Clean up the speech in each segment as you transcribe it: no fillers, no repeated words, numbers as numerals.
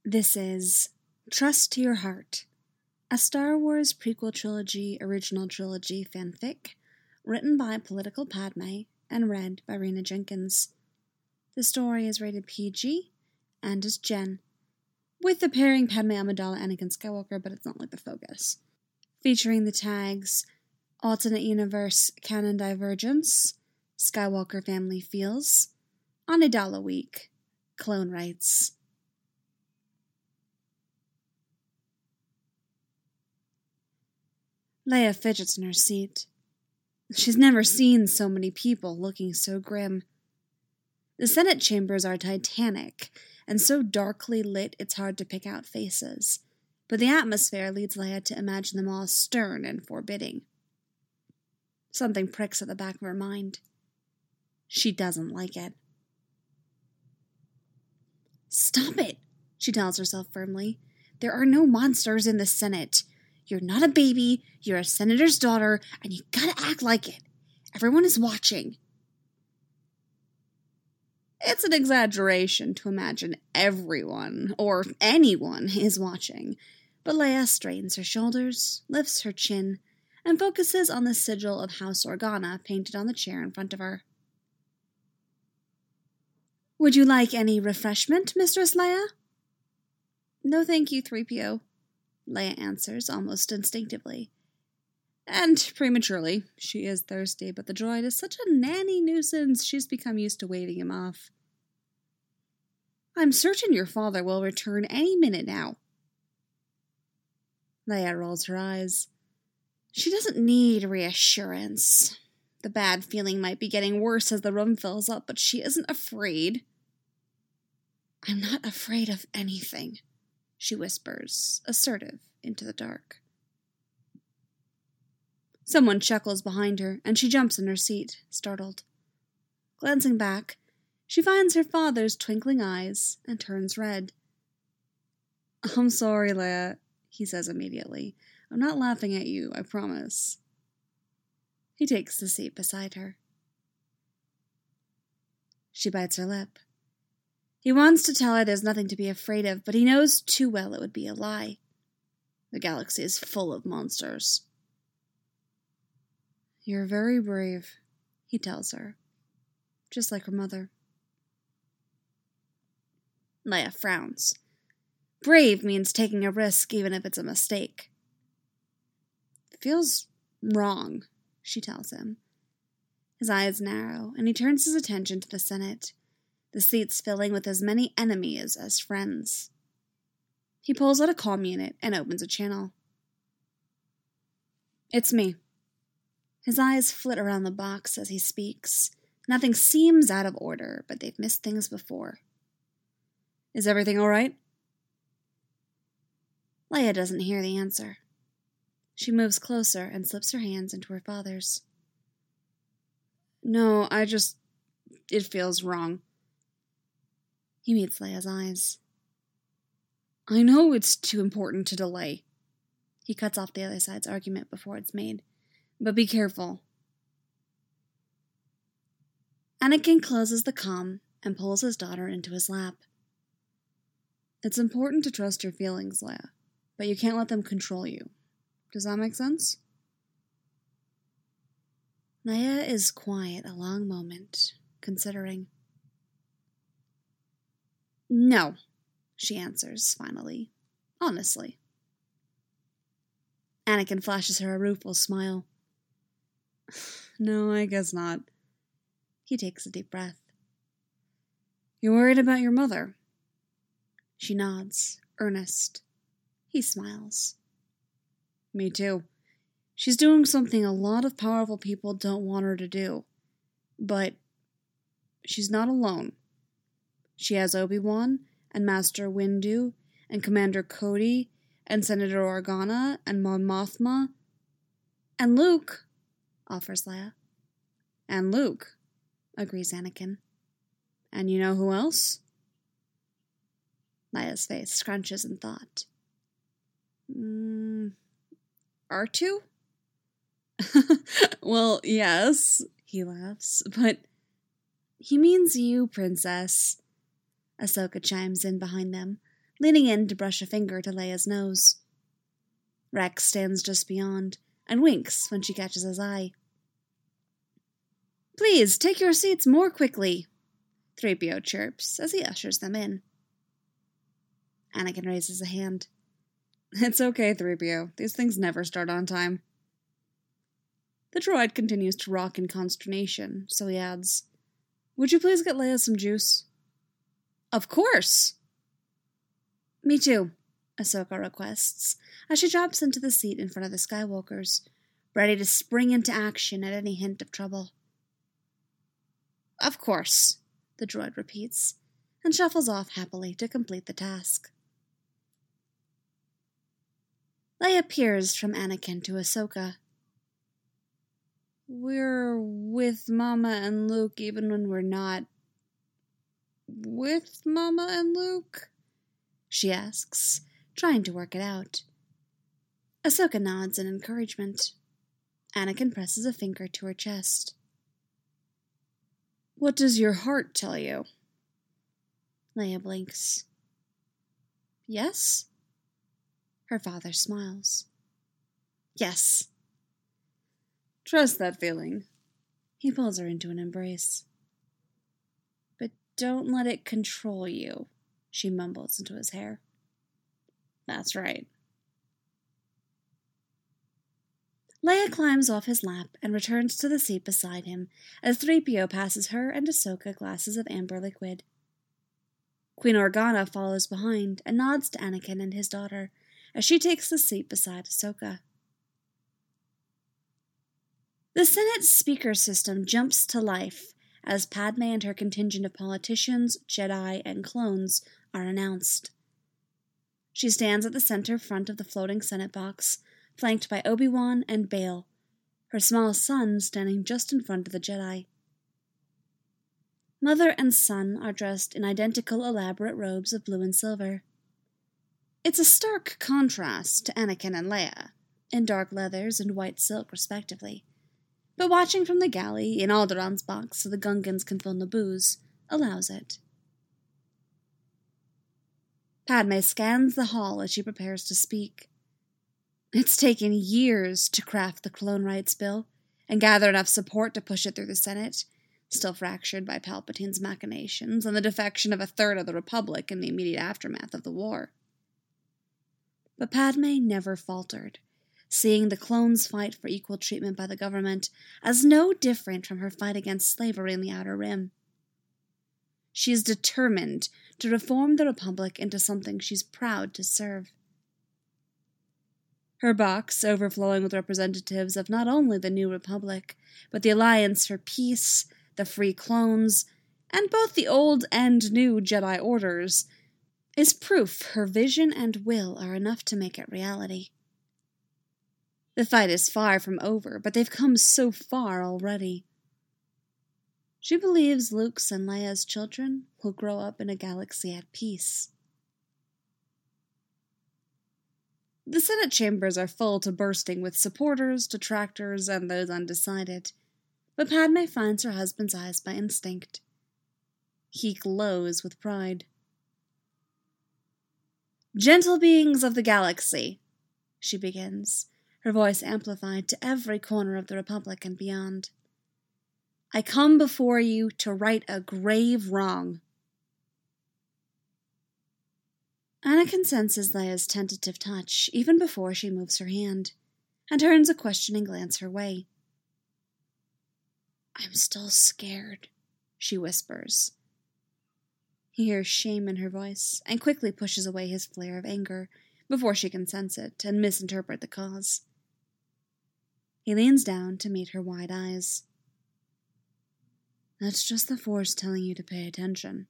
This is Trust to Your Heart, a Star Wars prequel trilogy, original trilogy fanfic, written by Political Padme and read by Rena Jenkins. The story is rated PG and is Gen, with the pairing Padme Amidala Anakin Skywalker, but it's not like the focus. Featuring the tags Alternate Universe Canon Divergence, Skywalker Family Feels, Amidala Week, Clone Rights. Leia fidgets in her seat. She's never seen so many people looking so grim. The Senate chambers are titanic, and so darkly lit it's hard to pick out faces, but the atmosphere leads Leia to imagine them all stern and forbidding. Something pricks at the back of her mind. She doesn't like it. "Stop it," she tells herself firmly. "There are no monsters in the Senate. You're not a baby, you're a senator's daughter, and you gotta act like it. Everyone is watching." It's an exaggeration to imagine everyone, or anyone, is watching, but Leia straightens her shoulders, lifts her chin, and focuses on the sigil of House Organa painted on the chair in front of her. "Would you like any refreshment, Mistress Leia?" "No, thank you, 3PO. Leia answers almost instinctively. And prematurely. She is thirsty, but the droid is such a nanny nuisance she's become used to waving him off. "I'm certain your father will return any minute now." Leia rolls her eyes. She doesn't need reassurance. The bad feeling might be getting worse as the room fills up, but she isn't afraid. "I'm not afraid of anything," she whispers, assertive, into the dark. Someone chuckles behind her, and she jumps in her seat, startled. Glancing back, she finds her father's twinkling eyes and turns red. "I'm sorry, Leia," he says immediately. "I'm not laughing at you, I promise." He takes the seat beside her. She bites her lip. He wants to tell her there's nothing to be afraid of, but he knows too well it would be a lie. The galaxy is full of monsters. "You're very brave," he tells her, just like her mother. Leia frowns. Brave means taking a risk even if it's a mistake. "Feels wrong," she tells him. His eyes narrow, and he turns his attention to the Senate, the seats filling with as many enemies as friends. He pulls out a comm unit and opens a channel. "It's me." His eyes flit around the box as he speaks. Nothing seems out of order, but they've missed things before. "Is everything all right?" Leia doesn't hear the answer. She moves closer and slips her hands into her father's. "No, it feels wrong." He meets Leia's eyes. "I know it's too important to delay." He cuts off the other side's argument before it's made. "But be careful." Anakin closes the comm and pulls his daughter into his lap. "It's important to trust your feelings, Leia, but you can't let them control you. Does that make sense?" Leia is quiet a long moment, considering. "No," she answers, finally. Honestly. Anakin flashes her a rueful smile. "No, I guess not." He takes a deep breath. "You worried about your mother?" She nods, earnest. He smiles. "Me too. She's doing something a lot of powerful people don't want her to do. But she's not alone. She has Obi-Wan and Master Windu and Commander Cody and Senator Organa and Mon Mothma and Luke," offers Leia. "And Luke," agrees Anakin. "And you know who else?" Leia's face scrunches in thought. "R2?" "Well, yes," he laughs, "but he means you, Princess." Ahsoka chimes in behind them, leaning in to brush a finger to Leia's nose. Rex stands just beyond and winks when she catches his eye. "Please, take your seats more quickly," 3PO chirps as he ushers them in. Anakin raises a hand. "It's okay, 3PO. These things never start on time." The droid continues to rock in consternation, so he adds, "Would you please get Leia some juice?" "Of course!" "Me too," Ahsoka requests, as she drops into the seat in front of the Skywalkers, ready to spring into action at any hint of trouble. "Of course," the droid repeats, and shuffles off happily to complete the task. Leia peers from Anakin to Ahsoka. "We're with Mama and Luke even when we're not with Mama and Luke?" she asks, trying to work it out. Ahsoka nods in encouragement. Anakin presses a finger to her chest. "What does your heart tell you?" Leia blinks. "Yes?" Her father smiles. "Yes." "Trust that feeling." He pulls her into an embrace. "But don't let it control you," she mumbles into his hair. "That's right." Leia climbs off his lap and returns to the seat beside him as 3PO passes her and Ahsoka glasses of amber liquid. Queen Organa follows behind and nods to Anakin and his daughter as she takes the seat beside Ahsoka. The Senate speaker system jumps to life as Padme and her contingent of politicians, Jedi, and clones are announced. She stands at the center front of the floating Senate box, flanked by Obi-Wan and Bail, her small son standing just in front of the Jedi. Mother and son are dressed in identical elaborate robes of blue and silver. It's a stark contrast to Anakin and Leia, in dark leathers and white silk respectively, but watching from the galley in Alderaan's box so the Gungans can fill Naboo's allows it. Padme scans the hall as she prepares to speak. It's taken years to craft the Clone Rights Bill and gather enough support to push it through the Senate, still fractured by Palpatine's machinations and the defection of a third of the Republic in the immediate aftermath of the war. But Padme never faltered, seeing the clones' fight for equal treatment by the government as no different from her fight against slavery in the Outer Rim. She is determined to reform the Republic into something she's proud to serve. Her box overflowing with representatives of not only the New Republic, but the Alliance for Peace, the Free Clones, and both the old and new Jedi Orders, is proof her vision and will are enough to make it reality. The fight is far from over, but they've come so far already. She believes Luke's and Leia's children will grow up in a galaxy at peace. The Senate chambers are full to bursting with supporters, detractors, and those undecided, but Padme finds her husband's eyes by instinct. He glows with pride. "Gentle beings of the galaxy," she begins, her voice amplified to every corner of the Republic and beyond. "I come before you to right a grave wrong." Anakin senses Leia's tentative touch even before she moves her hand, and turns a questioning glance her way. "I'm still scared," she whispers. He hears shame in her voice, and quickly pushes away his flare of anger before she can sense it and misinterpret the cause. He leans down to meet her wide eyes. "That's just the Force telling you to pay attention."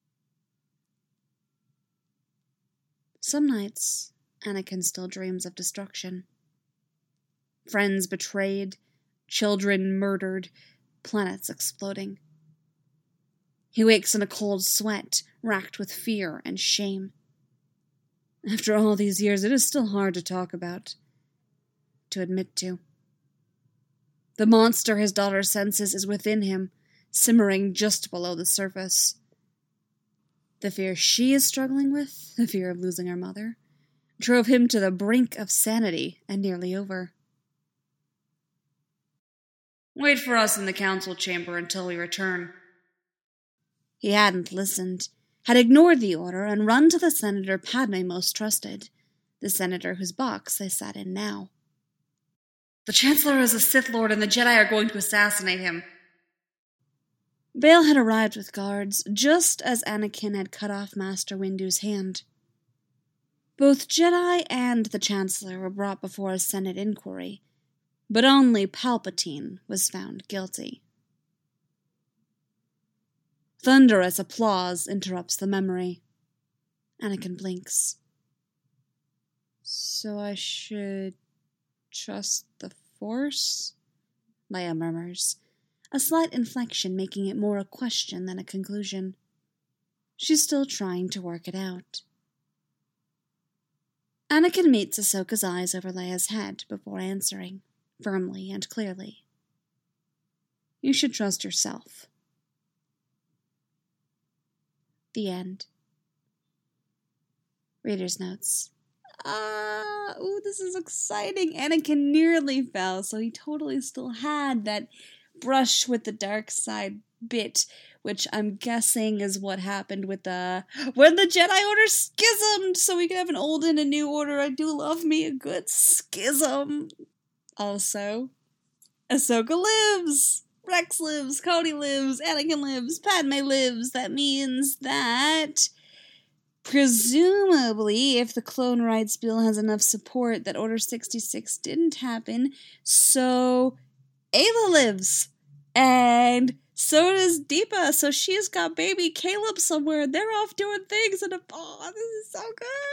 Some nights, Anakin still dreams of destruction. Friends betrayed, children murdered, planets exploding. He wakes in a cold sweat, racked with fear and shame. After all these years, it is still hard to talk about, to admit to. The monster his daughter senses is within him, simmering just below the surface. The fear she is struggling with, the fear of losing her mother, drove him to the brink of sanity and nearly over. Wait for us in the council chamber until we return. He hadn't listened, had ignored the order, and run to the senator Padme most trusted, the senator whose box they sat in now. The Chancellor is a Sith Lord, and the Jedi are going to assassinate him. Bail had arrived with guards, just as Anakin had cut off Master Windu's hand. Both Jedi and the Chancellor were brought before a Senate inquiry, but only Palpatine was found guilty. Thunderous applause interrupts the memory. Anakin blinks. So I should trust the Force? Leia murmurs, a slight inflection making it more a question than a conclusion. She's still trying to work it out. Anakin meets Ahsoka's eyes over Leia's head before answering, firmly and clearly. You should trust yourself. The end. Reader's notes. This is exciting. Anakin nearly fell, so he totally still had that brush with the dark side bit, which I'm guessing is what happened with when the Jedi Order schismed, so we could have an old and a new order. I do love me a good schism. Also, Ahsoka lives, Rex lives, Cody lives, Anakin lives, Padme lives. That means that presumably, if the Clone Rights Bill has enough support, that Order 66 didn't happen, so Ayla lives, and so does Deepa, so she's got baby Caleb somewhere, and they're off doing things, and this is so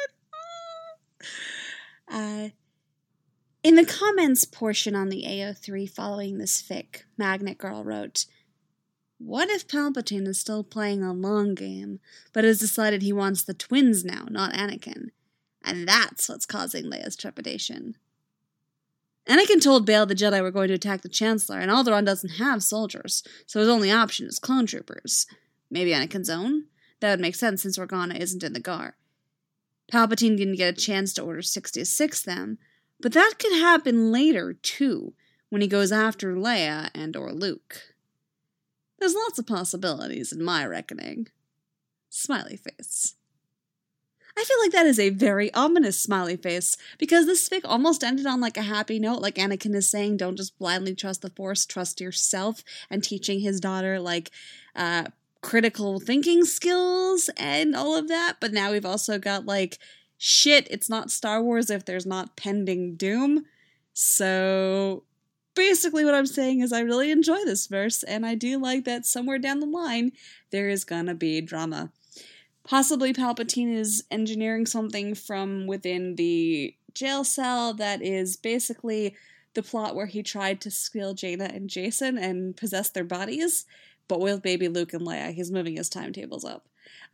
good! In the comments portion on the AO3 following this fic, Magnet Girl wrote, what if Palpatine is still playing a long game, but has decided he wants the twins now, not Anakin? And that's what's causing Leia's trepidation. Anakin told Bail the Jedi were going to attack the Chancellor, and Alderaan doesn't have soldiers, so his only option is clone troopers. Maybe Anakin's own? That would make sense since Organa isn't in the Gar. Palpatine didn't get a chance to Order 66 them, but that could happen later, too, when he goes after Leia and or Luke. There's lots of possibilities in my reckoning. Smiley face. I feel like that is a very ominous smiley face, because this fic almost ended on like a happy note, like Anakin is saying, don't just blindly trust the Force, trust yourself, and teaching his daughter, critical thinking skills and all of that, but now we've also got, shit, it's not Star Wars if there's not pending doom, so basically what I'm saying is I really enjoy this verse, and I do like that somewhere down the line there is gonna be drama. Possibly Palpatine is engineering something from within the jail cell that is basically the plot where he tried to steal Jaina and Jason and possess their bodies, but with baby Luke and Leia, he's moving his timetables up.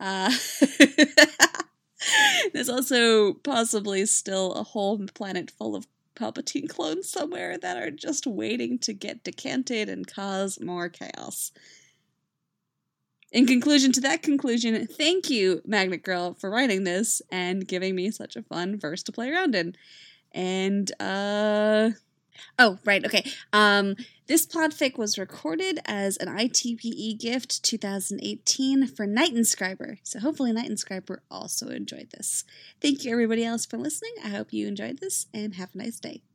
There's also possibly still a whole planet full of Palpatine clones somewhere that are just waiting to get decanted and cause more chaos. In conclusion to that conclusion, thank you, Magnet Girl, for writing this and giving me such a fun verse to play around in. And, oh, right, okay. This podfic was recorded as an ITPE gift 2018 for Night Inscriber, so hopefully Night Inscriber also enjoyed this. Thank you everybody else for listening. I hope you enjoyed this, and have a nice day.